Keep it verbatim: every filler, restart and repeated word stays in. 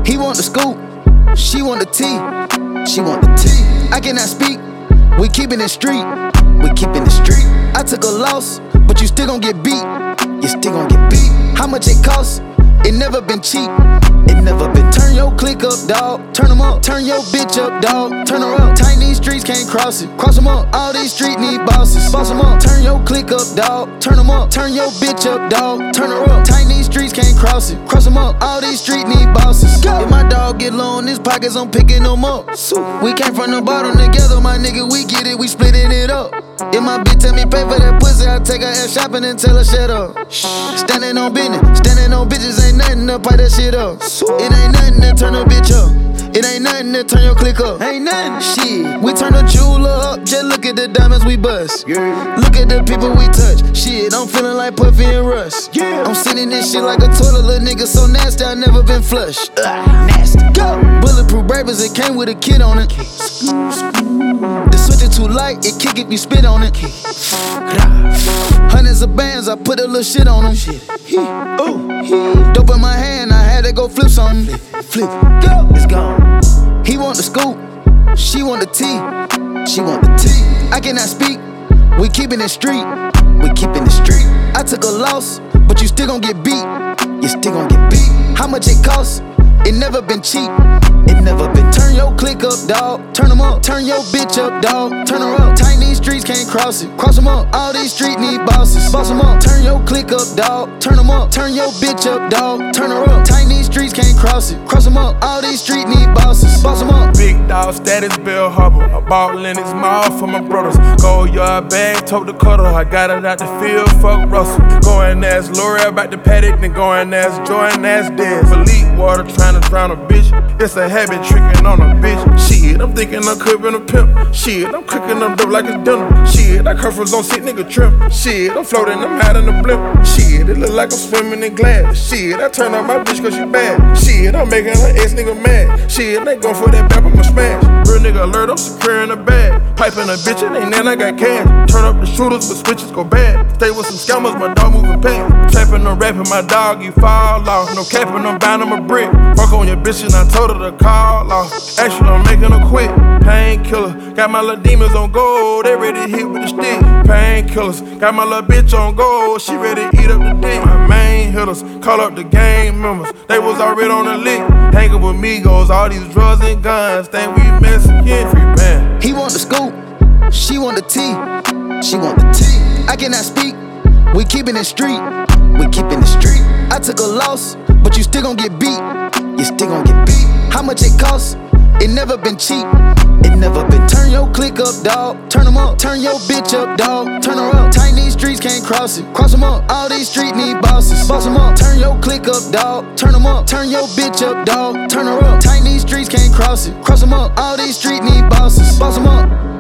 He want the scoop, she want the tea, she want the tea. I cannot speak, we keepin' it street, we keepin' it street. I took a loss, but you still gon' get beat, you still gon' get beat. How much it costs? It never been cheap, it never been. Turn your click up, dawg, turn 'em up. Turn your bitch up, dawg, turn her up. Tight these streets can't cross it, cross 'em up. All these streets need bosses, boss 'em up. Turn your click up, dawg, turn 'em up. Turn your bitch up, dawg, turn her up. Tight these streets can't cross it, cross 'em up. All these streets need bosses. If my dog get low in his pockets, I'm picking them up. We came from the bottom together, my nigga, we get it, we splitting it up. If my bitch tell me pay for that pussy, I take her ass shopping and tell her shut up. Standing on business, standing on bitches ain't nothing to pipe that shit up. It ain't nothing to turn a bitch up. It ain't nothing to turn your click up. Ain't nothing. Shit, we turn the jeweler up. Just look at the diamonds we bust. Yeah. Look at the people we touch. Shit, I'm feeling like Puffy and Russ. Yeah. I'm sitting this shit like a toilet, little nigga so nasty I never been flushed. Ugh, nasty. Go. Bulletproof Bravers, it came with a kid on it. The switch is too light, it kick if you spit on it. Hundreds of bands, I put a little shit on them. Shit. Ooh. Dope in my hand, I had to go flip something. Flip, go, it's gone. He want the scoop, she want the tea, she want the tea. I cannot speak, we keepin' it street, we keepin' it street. I took a loss, but you still gon' get beat, you still gon' get beat. How much it costs? It never been cheap, it never been. Turn your click up, dawg, turn 'em up. Turn your bitch up, dawg, turn her up. Tight these streets can't cross it, cross 'em up. All these streets need bosses, boss 'em up. Turn your click up, dawg, turn 'em up. Turn your bitch up, dawg, turn her up. Tight these streets can't cross it, cross 'em up. All these streets need bosses, boss 'em up. Big dog status, Bill Hubble. A ball in his mouth for my brothers. Gold yard bag, tote the cutter. I got it out the field, fuck Russell. Go and ask L'Oreal about the paddock, then go and ask Jordan, ask Dez. Elite water trying to drown a bitch. It's a habit tricking on a bitch. Shit, I'm thinking I'm cooking a pimp. Shit, I'm cooking up dope like it's dinner. Shit, that curfew's on sick nigga trip. Shit, I'm floating, I'm hot in the blimp. Shit, it look like I'm swimming in glass. Shit, I turn on my bitch cause she bad. Shit, I'm making her ex nigga mad. Shit, they go for that bap, I'ma smash. Real nigga alert, I'm securing the bag. Piping a bitch, it ain't then I got cash. Turn up the shooters, but switches go bad. Stay with some scammers, my dog moving past. Trapping or rapping, my dog, you fall off. No capping, I'm bound, I'm a brick. Fuck on your bitch and I told her to call off. Actually, I'm making her quit. Painkiller, got my little demons on gold. They ready to hit with the stick. Painkillers, got my little bitch on gold. She ready to eat up the dick. My main hitters, call up the gang members. They was already on the lick. Hanging with Migos, all these drugs and guns. Think we Mexican, free band. He want the scoop, she want the tea, she want the tea. I cannot speak, we keepin' it street, we keepin' it street. I took a loss, but you still gon' get beat, you still gon' get beat. How much it costs? It never been cheap, it never been. Turn your click up, dawg, turn 'em up. Turn your bitch up, dawg, turn her up. Tight these streets can't cross it, cross 'em up. All these streets need bosses, boss 'em up. Turn your click up, dawg, turn 'em up. Turn your bitch up, dawg, turn her up. Tight these streets can't cross it, cross 'em up. All these streets need bosses, boss 'em up.